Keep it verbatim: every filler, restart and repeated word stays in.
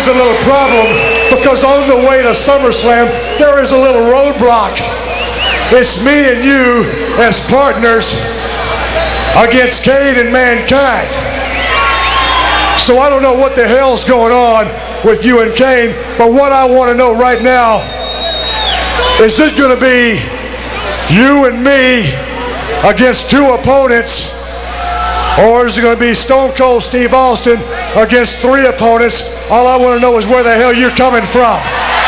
is a little problem because on the way to SummerSlam, there is a little roadblock. It's me and you as partners against Kane and Mankind. So I don't know what the hell's going on with you and Kane, but what I want to know right now, is it going to be you and me against two opponents, or is it going to be Stone Cold Steve Austin against three opponents? All I want to know is where the hell you're coming from.